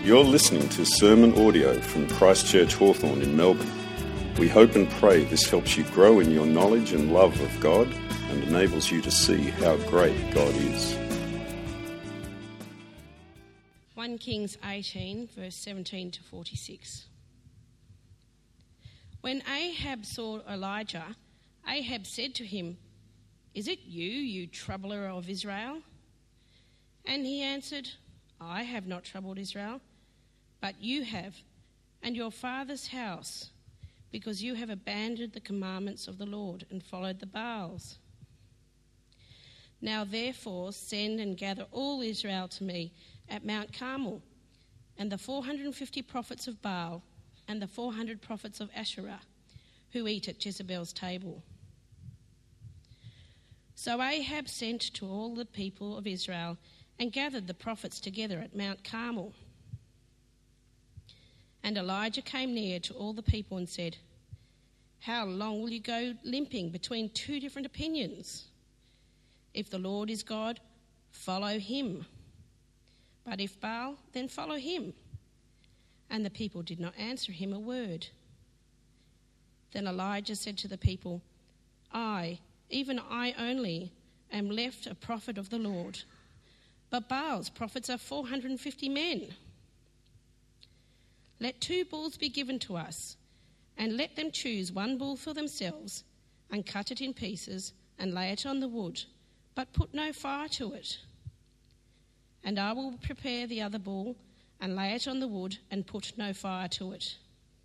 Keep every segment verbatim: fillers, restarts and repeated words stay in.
You're listening to sermon audio from Christchurch Hawthorn in Melbourne. We hope and pray this helps you grow in your knowledge and love of God and enables you to see how great God is. First Kings eighteen, verse seventeen to forty-six. When Ahab saw Elijah, Ahab said to him, "Is it you, you troubler of Israel?" And he answered, "I have not troubled Israel, but you have, and your father's house, because you have abandoned the commandments of the Lord and followed the Baals. Now therefore send and gather all Israel to me at Mount Carmel, and the four hundred fifty prophets of Baal and the four hundred prophets of Asherah, who eat at Jezebel's table." So Ahab sent to all the people of Israel and gathered the prophets together at Mount Carmel. And Elijah came near to all the people and said, "How long will you go limping between two different opinions? If the Lord is God, follow him. But if Baal, then follow him." And the people did not answer him a word. Then Elijah said to the people, "I, even I only, am left a prophet of the Lord, but Baal's prophets are four hundred fifty men. Let two bulls be given to us, and let them choose one bull for themselves, and cut it in pieces, and lay it on the wood, but put no fire to it. And I will prepare the other bull, and lay it on the wood, and put no fire to it.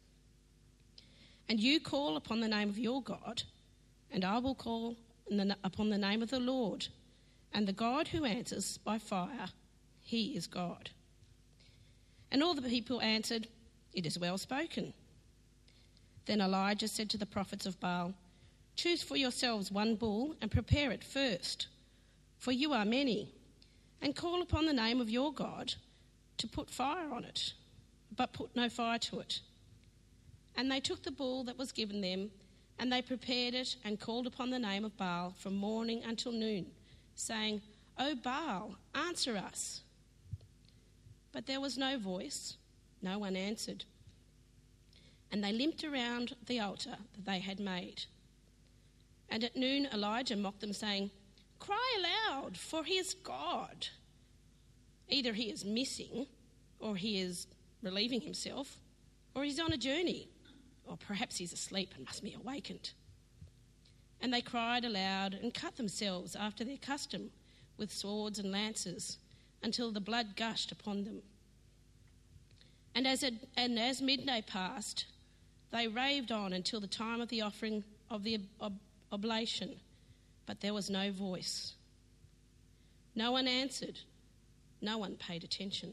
And you call upon the name of your God, and I will call upon the name of the Lord, and the God who answers by fire, he is God." And all the people answered, "It is well spoken." Then Elijah said to the prophets of Baal, "Choose for yourselves one bull and prepare it first, for you are many, and call upon the name of your God to put fire on it, but put no fire to it." And they took the bull that was given them, and they prepared it and called upon the name of Baal from morning until noon, saying, "O Baal, answer us." But there was no voice, no one answered. And they limped around the altar that they had made. And at noon Elijah mocked them, saying, "Cry aloud, for he is God. Either he is missing, or he is relieving himself, or he's on a journey, or perhaps he's asleep and must be awakened." And they cried aloud and cut themselves after their custom with swords and lances, until the blood gushed upon them. And as it, and as midday passed, they raved on until the time of the offering of the ob- oblation, but there was no voice. No one answered. No one paid attention.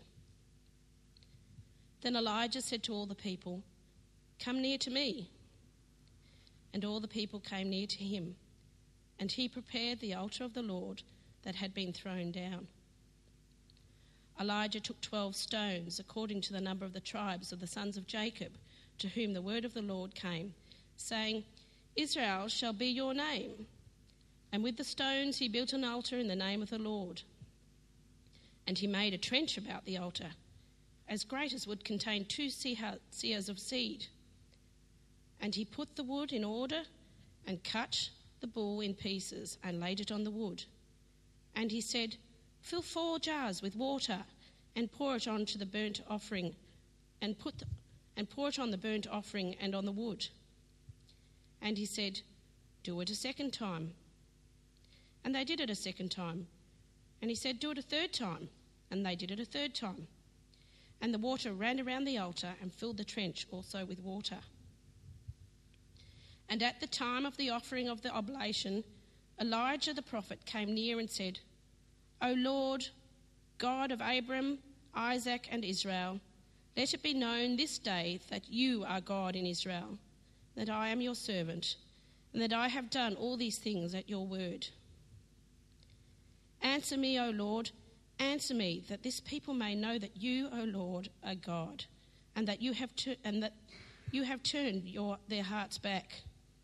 Then Elijah said to all the people, "Come near to me." And all the people came near to him, and he prepared the altar of the Lord that had been thrown down. Elijah took twelve stones, according to the number of the tribes of the sons of Jacob, to whom the word of the Lord came, saying, "Israel shall be your name." And with the stones he built an altar in the name of the Lord. And he made a trench about the altar, as great as would contain two seahs of seed. And he put the wood in order, and cut the bull in pieces, and laid it on the wood. And he said, "Fill four jars with water, and pour it on to the burnt offering, and put the, and pour it on the burnt offering and on the wood." And he said, "Do it a second time." And they did it a second time. And he said, "Do it a third time." And they did it a third time. And the water ran around the altar and filled the trench also with water. And at the time of the offering of the oblation, Elijah the prophet came near and said, "O Lord, God of Abraham, Isaac, and Israel, let it be known this day that you are God in Israel, that I am your servant, and that I have done all these things at your word. Answer me, O Lord, answer me, that this people may know that you, O Lord, are God, and that you have tu- and that you have turned your their hearts back."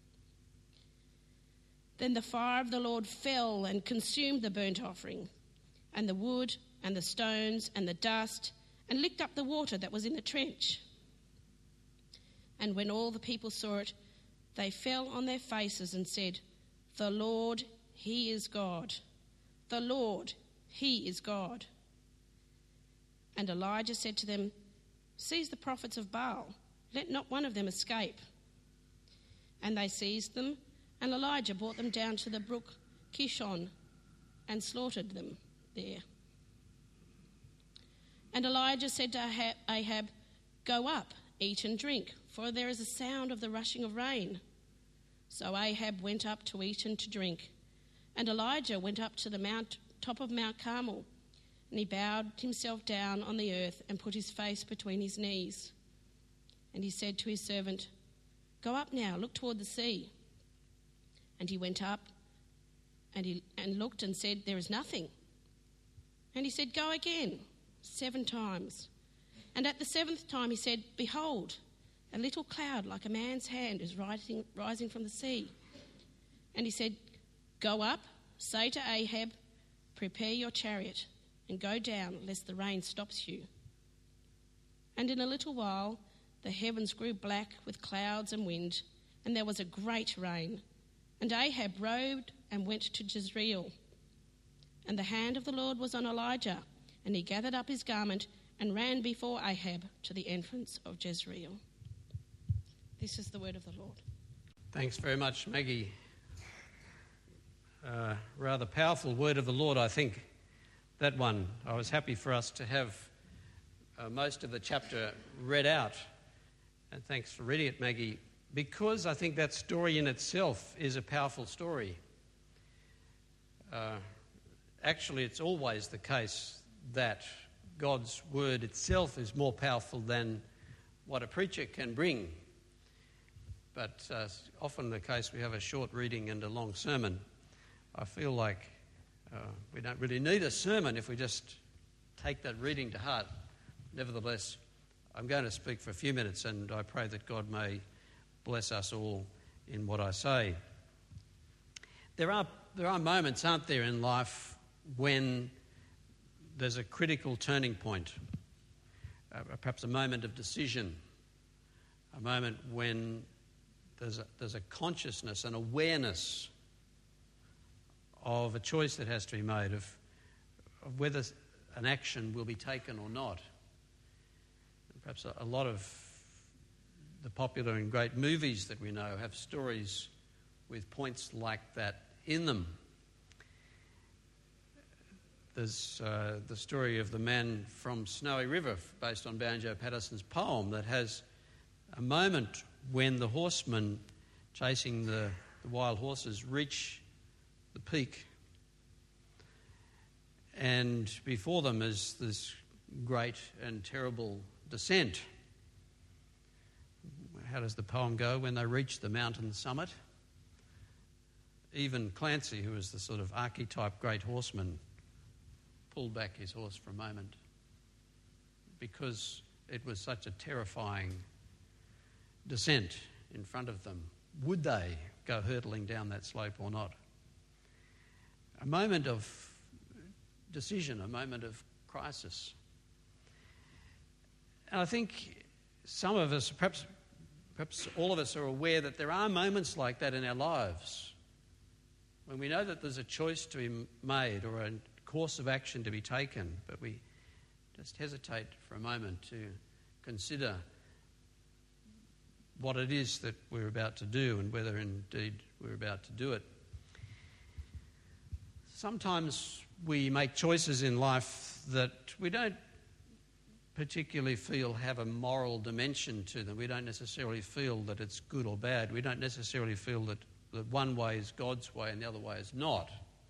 Then the fire of the Lord fell and consumed the burnt offering, and the wood, and the stones, and the dust, and licked up the water that was in the trench. And when all the people saw it, they fell on their faces and said, "The Lord, he is God. The Lord, he is God." And Elijah said to them, "Seize the prophets of Baal. Let not one of them escape." And they seized them, and Elijah brought them down to the brook Kishon and slaughtered them there. And Elijah said to Ahab, "Go up, eat and drink, for there is a sound of the rushing of rain." So Ahab went up to eat and to drink. And Elijah went up to the mount, top of Mount Carmel, and he bowed himself down on the earth and put his face between his knees. And he said to his servant, "Go up now, look toward the sea." And he went up and he and looked and said, "There is nothing." And he said, "Go again, seven times." And at the seventh time he said, "Behold, a little cloud like a man's hand is rising, rising from the sea." And he said, "Go up, say to Ahab, prepare your chariot and go down, lest the rain stops you." And in a little while the heavens grew black with clouds and wind, and there was a great rain. And Ahab rode and went to Jezreel. And the hand of the Lord was on Elijah, and he gathered up his garment and ran before Ahab to the entrance of Jezreel. This is the word of the Lord. Thanks very much, Maggie. Uh, rather powerful word of the Lord, I think, that one. I was happy for us to have uh, most of the chapter read out. And thanks for reading it, Maggie, because I think that story in itself is a powerful story. Uh, actually, it's always the case that God's word itself is more powerful than what a preacher can bring. But uh, often the case we have a short reading and a long sermon. I feel like uh, we don't really need a sermon if we just take that reading to heart. Nevertheless, I'm going to speak for a few minutes, and I pray that God may bless us all in what I say. There are there are moments, aren't there, in life when there's a critical turning point, uh, perhaps a moment of decision, a moment when there's a, there's a consciousness, an awareness of a choice that has to be made of, of whether an action will be taken or not. Perhaps a, a lot of the popular and great movies that we know have stories with points like that in them. There's uh, the story of the man from Snowy River, based on Banjo Patterson's poem, that has a moment when the horsemen chasing the, the wild horses reach the peak, and before them is this great and terrible descent. How does the poem go? When they reach the mountain summit, even Clancy, who is the sort of archetype great horseman, pulled back his horse for a moment because it was such a terrifying descent in front of them. Would they go hurtling down that slope or not? A moment of decision, a moment of crisis. And I think some of us, perhaps perhaps all of us, are aware that there are moments like that in our lives when we know that there's a choice to be made or a course of action to be taken, but we just hesitate for a moment to consider what it is that we're about to do and whether indeed we're about to do it. Sometimes we make choices in life that we don't particularly feel have a moral dimension to them. We don't necessarily feel that it's good or bad. We don't necessarily feel that, that one way is God's way and the other way is not.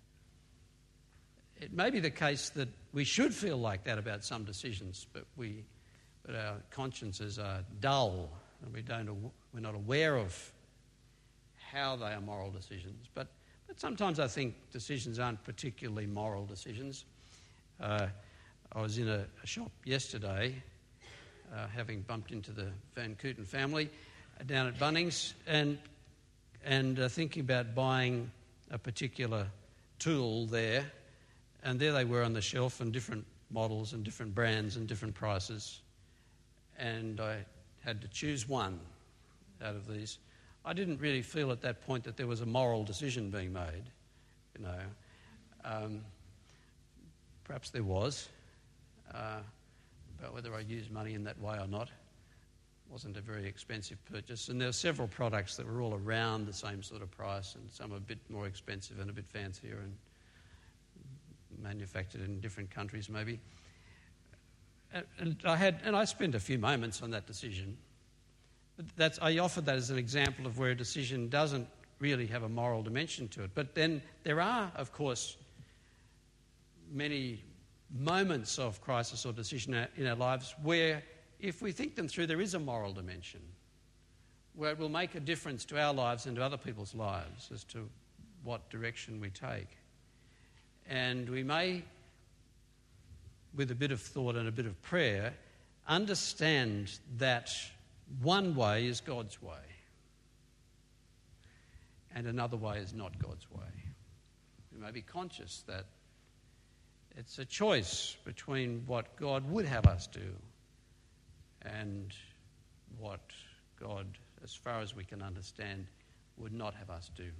It may be the case that we should feel like that about some decisions, but we, but our consciences are dull and we don't, we're not aware of how they are moral decisions. But But sometimes I think decisions aren't particularly moral decisions. Uh, I was in a, a shop yesterday, uh, having bumped into the Van Kooten family uh, down at Bunnings, and and uh, thinking about buying a particular tool there, and there they were on the shelf, and different models and different brands and different prices, and I had to choose one out of these. I didn't really feel at that point that there was a moral decision being made, you know. Um, perhaps there was, uh, but whether I used money in that way or not, wasn't a very expensive purchase. And there were several products that were all around the same sort of price, and some a bit more expensive and a bit fancier and manufactured in different countries maybe. And, and I had, and I spent a few moments on that decision. But that's, I offered that as an example of where a decision doesn't really have a moral dimension to it. But then there are, of course, many moments of crisis or decision in our lives where, if we think them through, there is a moral dimension, where it will make a difference to our lives and to other people's lives as to what direction we take. And we may, with a bit of thought and a bit of prayer, understand that one way is God's way and another way is not God's way. We may be conscious that it's a choice between what God would have us do and what God, as far as we can understand, would not have us do.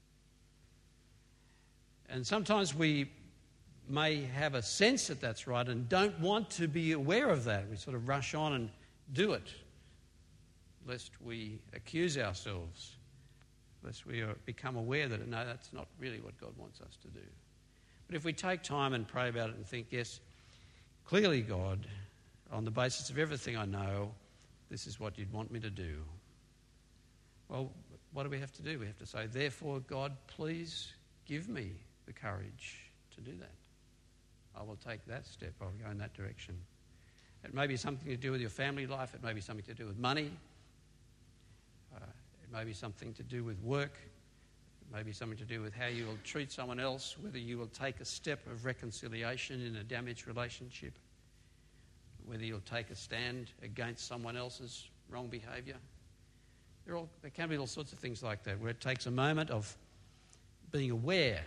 And sometimes we may have a sense that that's right and don't want to be aware of that. We sort of rush on and do it, lest we accuse ourselves, lest we become aware that, no, that's not really what God wants us to do. But if we take time and pray about it and think, yes, clearly, God, on the basis of everything I know, this is what you'd want me to do. Well, what do we have to do? We have to say, therefore, God, please give me the courage to do that. I will take that step. I'll go in that direction. It may be something to do with your family life. It may be something to do with money. Uh, it may be something to do with work. It may be something to do with how you will treat someone else, whether you will take a step of reconciliation in a damaged relationship, whether you'll take a stand against someone else's wrong behaviour. There, all, there can be all sorts of things like that, where it takes a moment of being aware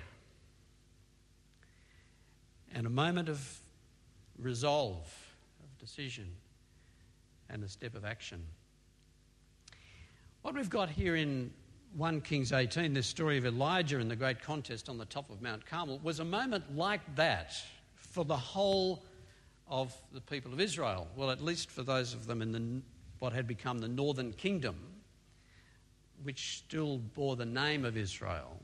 and a moment of resolve, of decision, and a step of action. What we've got here in First Kings eighteen, this story of Elijah and the great contest on the top of Mount Carmel, was a moment like that for the whole of the people of Israel. Well, at least for those of them in the, what had become the northern kingdom, which still bore the name of Israel,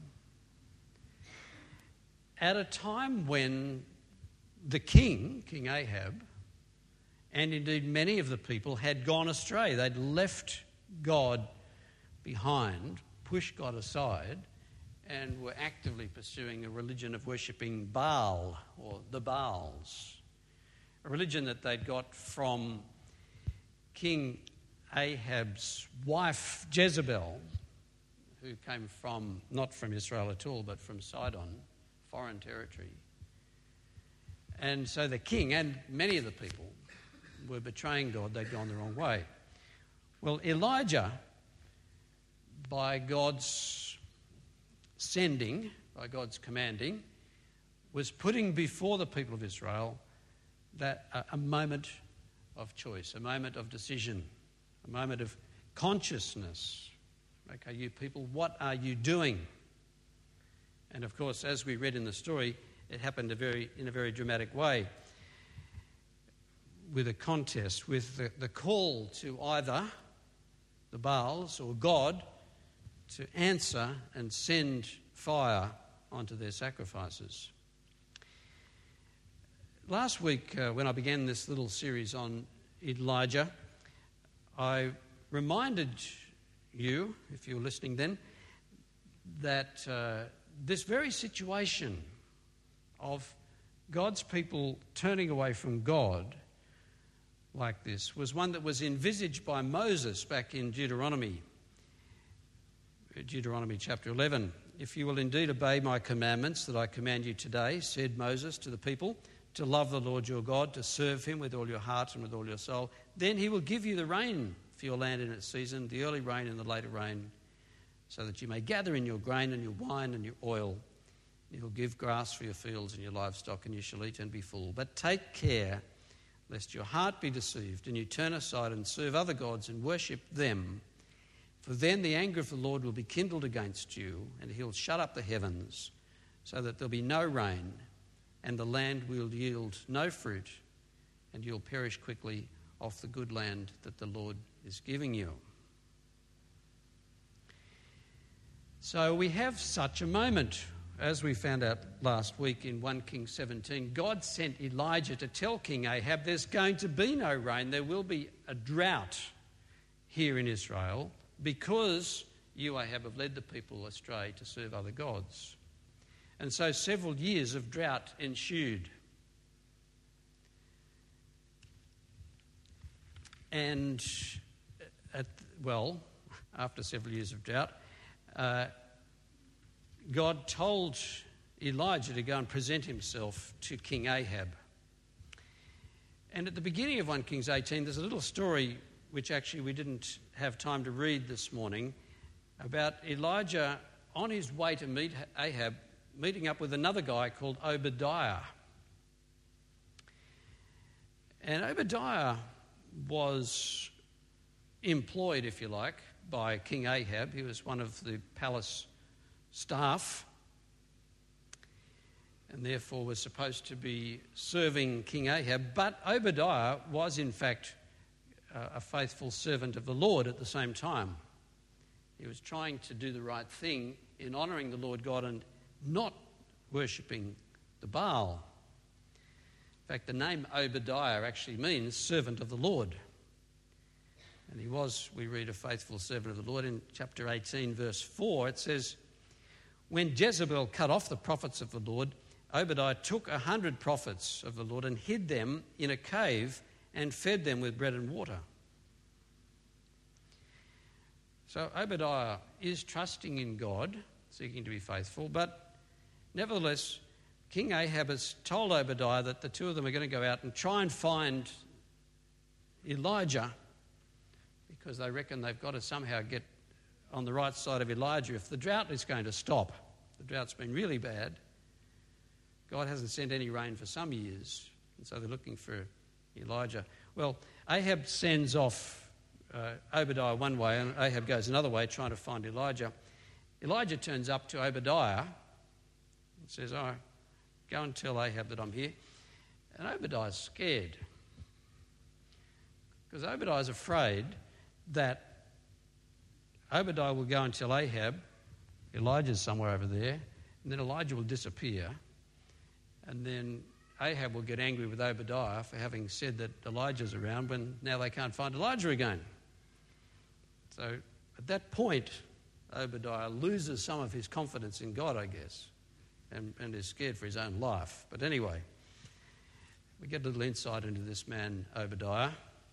at a time when the king, King Ahab, and indeed many of the people had gone astray. They'd left God behind, pushed God aside, and were actively pursuing a religion of worshipping Baal, or the Baals, a religion that they'd got from King Ahab's wife Jezebel, who came from, not from Israel at all, but from Sidon, foreign territory. And so the king and many of the people were betraying God. They'd gone the wrong way. Well, Elijah, by God's sending, by God's commanding, was putting before the people of Israel that a, a moment of choice, a moment of decision, a moment of consciousness. Okay, you people, what are you doing? And of course, as we read in the story, it happened a very, in a very dramatic way, with a contest, with the, the call to either the Baals or God to answer and send fire onto their sacrifices. Last week, uh, when I began this little series on Elijah, I reminded you, if you were listening then, that uh, this very situation of God's people turning away from God like this was one that was envisaged by Moses back in Deuteronomy, Deuteronomy chapter eleven. If you will indeed obey my commandments that I command you today, said Moses to the people, to love the Lord your God, to serve him with all your heart and with all your soul, then he will give you the rain for your land in its season, the early rain and the later rain, so that you may gather in your grain and your wine and your oil, You'll give grass for your fields and your livestock, and you shall eat and be full. But take care lest your heart be deceived, and you turn aside and serve other gods and worship them. For then the anger of the Lord will be kindled against you, and he'll shut up the heavens, so that there'll be no rain, and the land will yield no fruit, and you'll perish quickly off the good land that the Lord is giving you. So we have such a moment. As we found out last week in First Kings seventeen, God sent Elijah to tell King Ahab there's going to be no rain, there will be a drought here in Israel because you, Ahab, have led the people astray to serve other gods. And so several years of drought ensued. And, at, well, after several years of drought, uh, God told Elijah to go and present himself to King Ahab. And at the beginning of First Kings eighteen, there's a little story which actually we didn't have time to read this morning about Elijah on his way to meet Ahab, meeting up with another guy called Obadiah. And Obadiah was employed, if you like, by King Ahab. He was one of the palace staff, and therefore was supposed to be serving King Ahab. But Obadiah was in fact uh, a faithful servant of the Lord at the same time. He was trying to do the right thing in honouring the Lord God and not worshipping the Baal. In fact, the name Obadiah actually means servant of the Lord. And he was, we read, a faithful servant of the Lord. In chapter eighteen, verse four, it says, when Jezebel cut off the prophets of the Lord, Obadiah took a hundred prophets of the Lord and hid them in a cave and fed them with bread and water. So Obadiah is trusting in God, seeking to be faithful, but nevertheless, King Ahab has told Obadiah that the two of them are going to go out and try and find Elijah, because they reckon they've got to somehow get on the right side of Elijah if the drought is going to stop. The drought's been really bad. God hasn't sent any rain for some years, and so they're looking for Elijah. Well, Ahab sends off uh, Obadiah one way, and Ahab goes another way trying to find Elijah. Elijah turns up to Obadiah and says, oh, go and tell Ahab that I'm here. And Obadiah's scared, because Obadiah's afraid that Obadiah will go and tell Ahab Elijah's somewhere over there, and then Elijah will disappear, and then Ahab will get angry with Obadiah for having said that Elijah's around when now they can't find Elijah again. So at that point, Obadiah loses some of his confidence in God, I guess, and, and is scared for his own life. But anyway, we get a little insight into this man, Obadiah,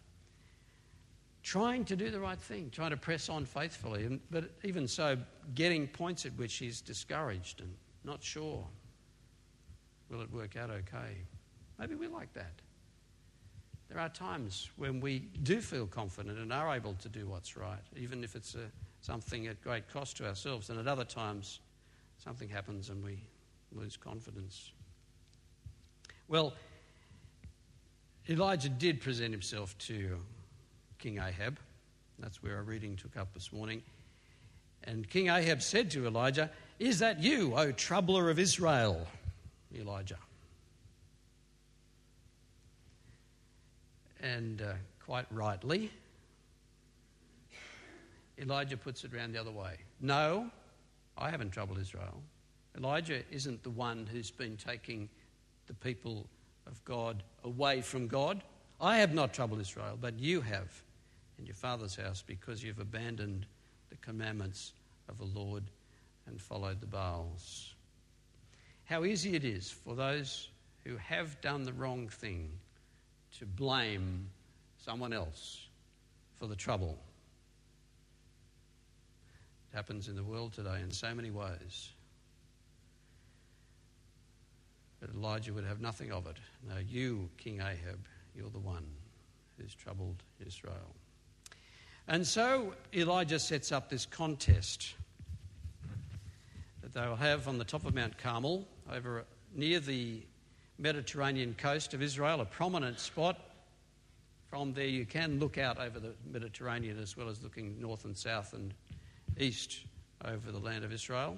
trying to do the right thing, trying to press on faithfully, and, but even so, getting points at which he's discouraged and not sure. Will it work out okay? Maybe we're like that. There are times when we do feel confident and are able to do what's right, even if it's a, something at great cost to ourselves, and at other times something happens and we lose confidence. Well, Elijah did present himself to King Ahab. That's where our reading took up this morning. And King Ahab said to Elijah, "Is that you, O troubler of Israel?" Elijah. And uh, quite rightly, Elijah puts it around the other way. No, I haven't troubled Israel. Elijah isn't the one who's been taking the people of God away from God. I have not troubled Israel, but you have in your father's house, because you've abandoned the commandments of the Lord and followed the Baals. How easy it is for those who have done the wrong thing to blame someone else for the trouble. It happens in the world today in so many ways. But Elijah would have nothing of it. No, you, King Ahab, you're the one who's troubled Israel. And so Elijah sets up this contest that they will have on the top of Mount Carmel over near the Mediterranean coast of Israel, a prominent spot. From there you can look out over the Mediterranean as well as looking north and south and east over the land of Israel.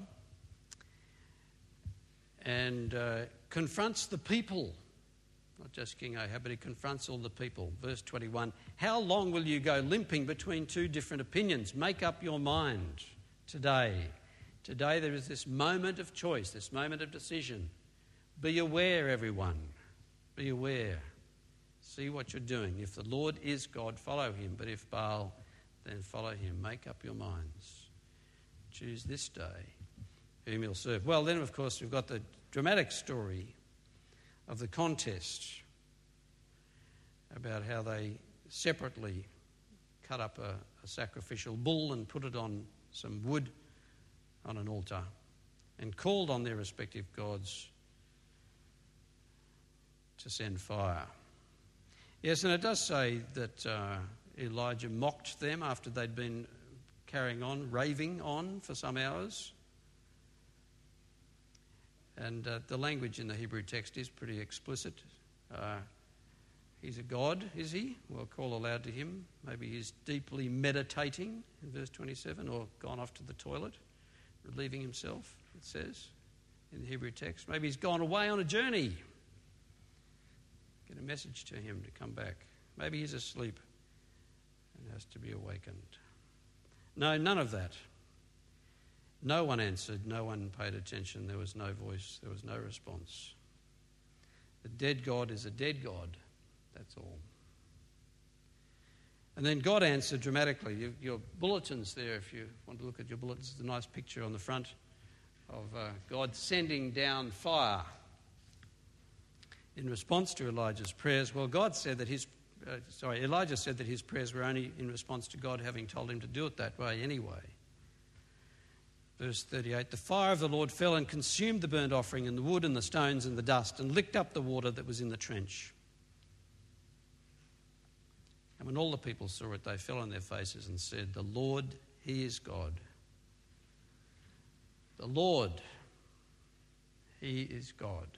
And uh, confronts the people, not just King Ahab, but he confronts all the people. Verse twenty-one, how long will you go limping between two different opinions? Make up your mind today. Today there is this moment of choice, this moment of decision. Be aware, everyone. Be aware. See what you're doing. If the Lord is God, follow him. But if Baal, then follow him. Make up your minds. Choose this day whom you'll serve. Well, then, of course, we've got the dramatic story of the contest about how they separately cut up a, a sacrificial bull and put it on some wood on an altar and called on their respective gods to send fire. Yes, and it does say that uh, Elijah mocked them after they'd been carrying on, raving on for some hours. And uh, the language in the Hebrew text is pretty explicit. Uh, he's a god, is he? We'll call aloud to him. Maybe he's deeply meditating in verse twenty-seven, or gone off to the toilet, relieving himself, it says in the Hebrew text. Maybe he's gone away on a journey. Get a message to him to come back. Maybe he's asleep and has to be awakened. No, none of that. No one answered. No one paid attention. There was no voice. There was no response. The dead God is a dead God. That's all. And then God answered dramatically. Your, your bulletins there, if you want to look at your bulletins, there's a nice picture on the front of uh, God sending down fire in response to Elijah's prayers. Well, God said that his, uh, sorry, Elijah said that his prayers were only in response to God having told him to do it that way anyway. Verse thirty-eight, the fire of the Lord fell and consumed the burnt offering and the wood and the stones and the dust and licked up the water that was in the trench. And when all the people saw it, they fell on their faces and said, the Lord, he is God. The Lord, he is God.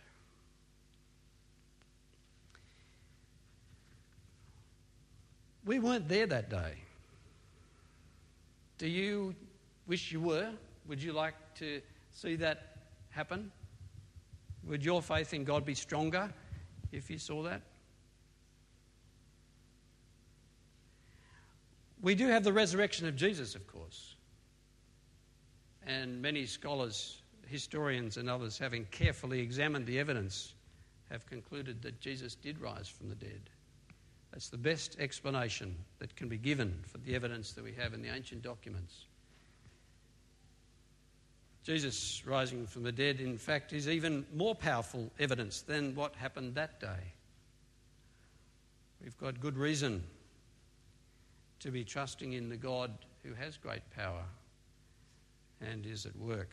We weren't there that day. Do you wish you were? Would you like to see that happen? Would your faith in God be stronger if you saw that? We do have the resurrection of Jesus, of course. And many scholars, historians and others, having carefully examined the evidence, have concluded that Jesus did rise from the dead. That's the best explanation that can be given for the evidence that we have in the ancient documents. Jesus rising from the dead, in fact, is even more powerful evidence than what happened that day. We've got good reason to be trusting in the God who has great power and is at work.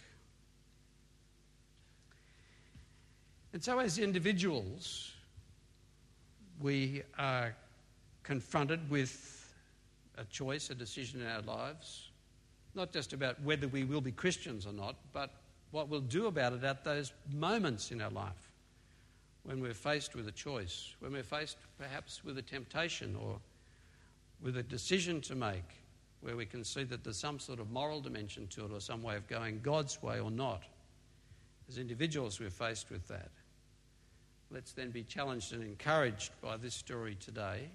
And so as individuals, we are confronted with a choice, a decision in our lives, not just about whether we will be Christians or not, but what we'll do about it at those moments in our life when we're faced with a choice, when we're faced perhaps with a temptation or with a decision to make where we can see that there's some sort of moral dimension to it or some way of going God's way or not. As individuals, we're faced with that. Let's then be challenged and encouraged by this story today.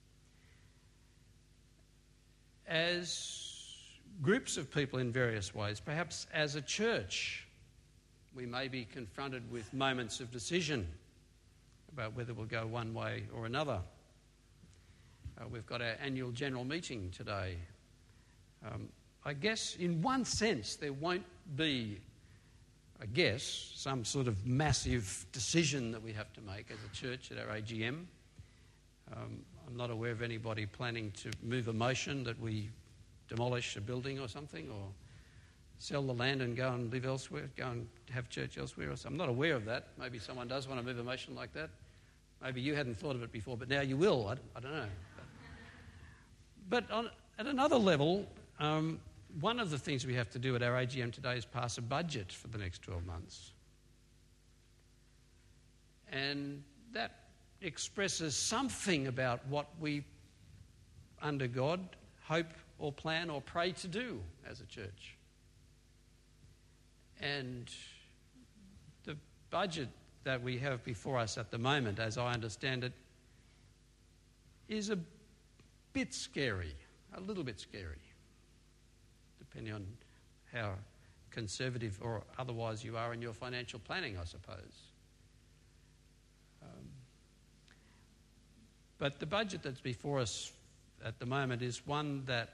As groups of people in various ways, perhaps as a church, we may be confronted with moments of decision about whether we'll go one way or another. Uh, we've got our annual general meeting today. Um, I guess in one sense there won't be, I guess, some sort of massive decision that we have to make as a church at our A G M. Um, I'm not aware of anybody planning to move a motion that we demolish a building or something, or sell the land and go and live elsewhere, go and have church elsewhere or something. I'm not aware of that. Maybe someone does want to move a motion like that. Maybe you hadn't thought of it before, but now you will. I, I don't know. But on, at another level, um, one of the things we have to do at our A G M today is pass a budget for the next twelve months. And that expresses something about what we, under God, hope or plan or pray to do as a church. And the budget that we have before us at the moment, as I understand it, is a bit scary, a little bit scary, depending on how conservative or otherwise you are in your financial planning, I suppose. Um, but the budget that's before us at the moment is one that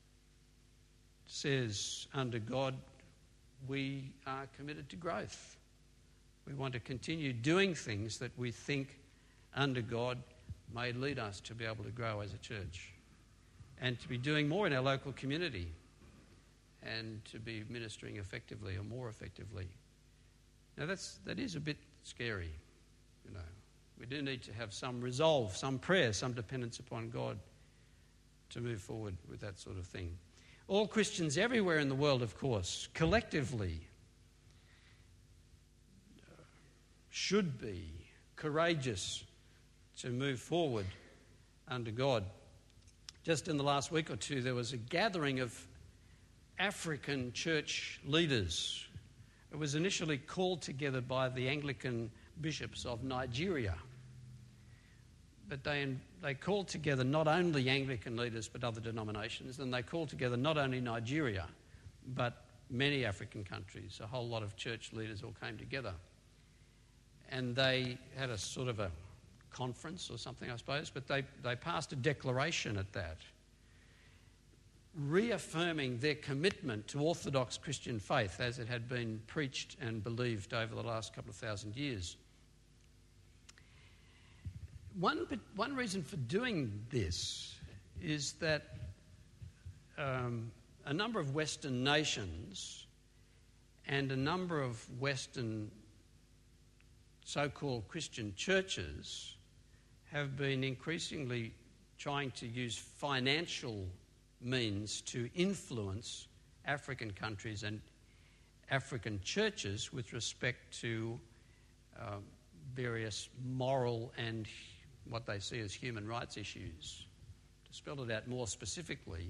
says, under God, we are committed to growth. We want to continue doing things that we think, under God, may lead us to be able to grow as a church and to be doing more in our local community and to be ministering effectively or more effectively. Now, that's, that is a bit scary, you know. We do need to have some resolve, some prayer, some dependence upon God to move forward with that sort of thing. All Christians everywhere in the world, of course, collectively should be courageous to move forward under God. Just in the last week or two, there was a gathering of African church leaders. It was initially called together by the Anglican bishops of Nigeria. But they, they called together not only Anglican leaders but other denominations, and they called together not only Nigeria but many African countries. A whole lot of church leaders all came together. And they had a sort of a conference or something, I suppose, but they, they passed a declaration at that, reaffirming their commitment to Orthodox Christian faith as it had been preached and believed over the last couple of thousand years. One, one reason for doing this is that um, a number of Western nations and a number of Western so-called Christian churches have been increasingly trying to use financial means to influence African countries and African churches with respect to uh, various moral and what they see as human rights issues. To spell it out more specifically,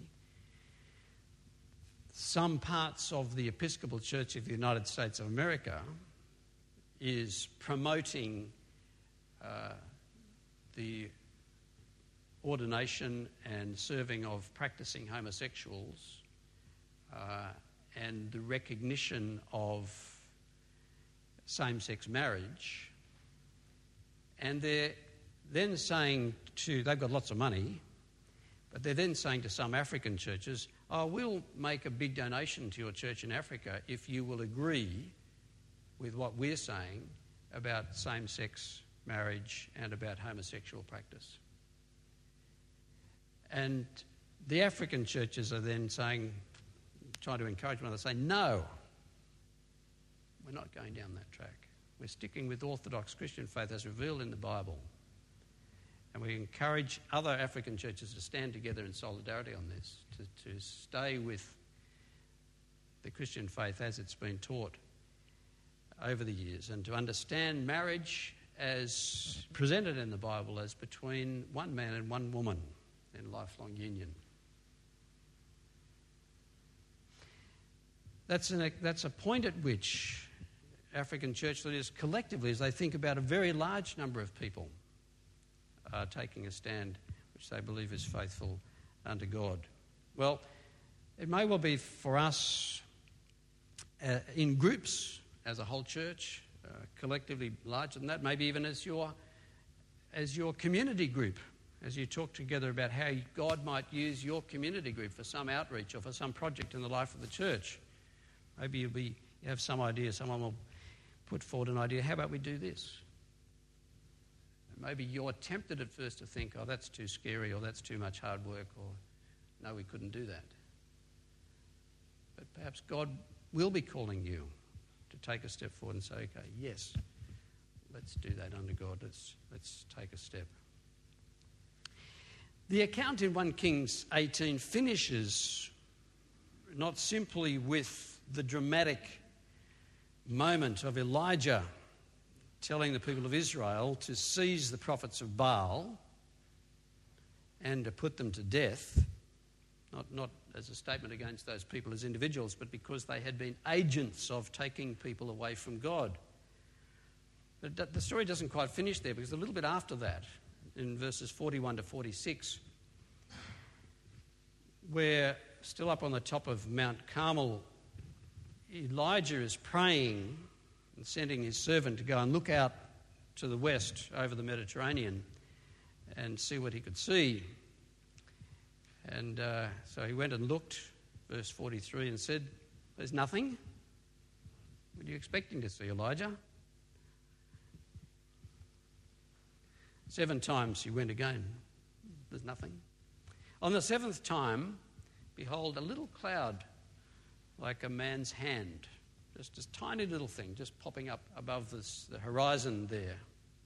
some parts of the Episcopal Church of the United States of America is promoting uh, the ordination and serving of practicing homosexuals uh, and the recognition of same-sex marriage. And they're then saying to, they've got lots of money, but they're then saying to some African churches, oh, we'll make a big donation to your church in Africa if you will agree with what we're saying about same-sex marriage and about homosexual practice. And the African churches are then saying, trying to encourage one another, saying, no, we're not going down that track. We're sticking with Orthodox Christian faith as revealed in the Bible. And we encourage other African churches to stand together in solidarity on this, to, to stay with the Christian faith as it's been taught over the years, and to understand marriage as presented in the Bible as between one man and one woman in lifelong union. That's, an, that's a point at which African church leaders collectively, as they think about a very large number of people, are taking a stand which they believe is faithful unto God. Well, it may well be for us uh, in groups as a whole church, uh, collectively larger than that, maybe even as your, as your community group, as you talk together about how God might use your community group for some outreach or for some project in the life of the church. Maybe you'll be, you have some idea, someone will put forward an idea, how about we do this? And maybe you're tempted at first to think, oh, that's too scary, or that's too much hard work, or no, we couldn't do that. But perhaps God will be calling you to take a step forward and say, okay, yes, let's do that under God, let's, let's take a step. The account in First Kings eighteen finishes not simply with the dramatic moment of Elijah telling the people of Israel to seize the prophets of Baal and to put them to death, not, not as a statement against those people as individuals, but because they had been agents of taking people away from God. But the story doesn't quite finish there, because a little bit after that, in verses forty-one to forty-six, where still up on the top of Mount Carmel, Elijah is praying and sending his servant to go and look out to the west over the Mediterranean and see what he could see. And uh, so he went and looked, verse forty-three, and said, "There's nothing. What are you expecting to see, Elijah?" Seven times he went again. There's nothing. On the seventh time, behold, a little cloud like a man's hand, just a tiny little thing, just popping up above this, the horizon there.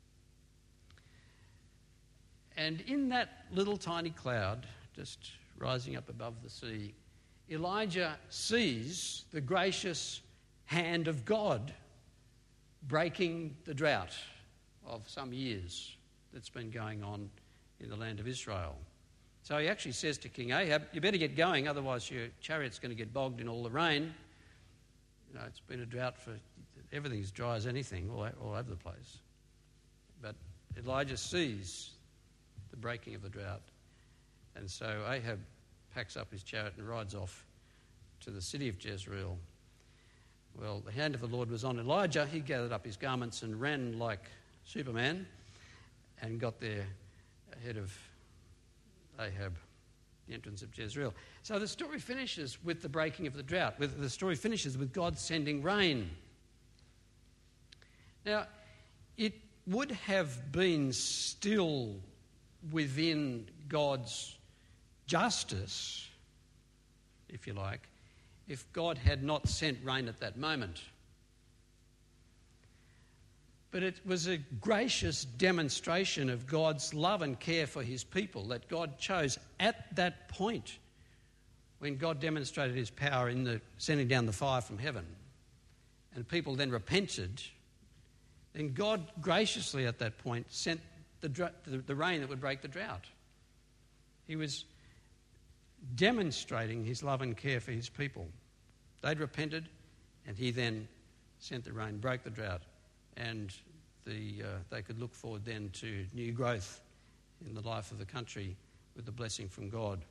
And in that little tiny cloud, just rising up above the sea, Elijah sees the gracious hand of God breaking the drought of some years that's been going on in the land of Israel. So he actually says to King Ahab, "You better get going, otherwise your chariot's going to get bogged in all the rain." You know, it's been a drought for, everything's dry as anything all, all over the place. But Elijah sees the breaking of the drought. And so Ahab packs up his chariot and rides off to the city of Jezreel. Well, the hand of the Lord was on Elijah. He gathered up his garments and ran like Superman and got there ahead of Ahab, the entrance of Jezreel. So the story finishes with the breaking of the drought. With, the story finishes with God sending rain. Now, it would have been still within God's justice, if you like, if God had not sent rain at that moment. But it was a gracious demonstration of God's love and care for his people that God chose at that point, when God demonstrated his power in the sending down the fire from heaven, and people then repented. Then God graciously at that point sent the, the, the rain that would break the drought. He was demonstrating his love and care for his people. They'd repented, and he then sent the rain, broke the drought, and the, uh, they could look forward then to new growth in the life of the country with the blessing from God.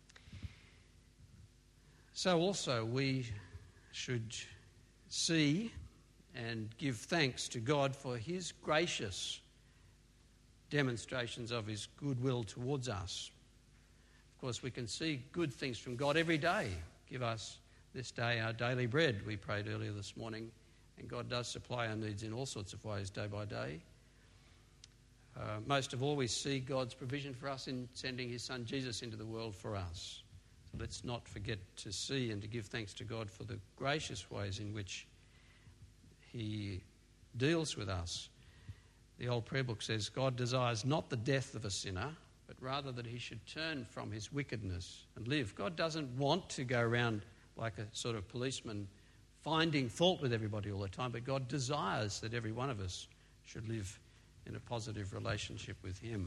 So also we should see and give thanks to God for his gracious demonstrations of his goodwill towards us. Of course, we can see good things from God every day. Give us this day our daily bread, we prayed earlier this morning. And God does supply our needs in all sorts of ways day by day. Uh, most of all, we see God's provision for us in sending his son Jesus into the world for us. So let's not forget to see and to give thanks to God for the gracious ways in which he deals with us. The old prayer book says, God desires not the death of a sinner, but rather that he should turn from his wickedness and live. God doesn't want to go around like a sort of policeman finding fault with everybody all the time, but God desires that every one of us should live in a positive relationship with him.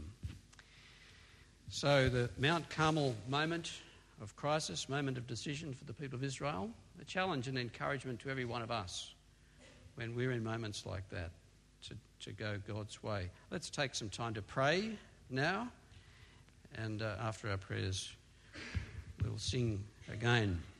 So the Mount Carmel moment of crisis, moment of decision for the people of Israel, a challenge and encouragement to every one of us when we're in moments like that to, to go God's way. Let's take some time to pray now, and uh, after our prayers we'll sing again.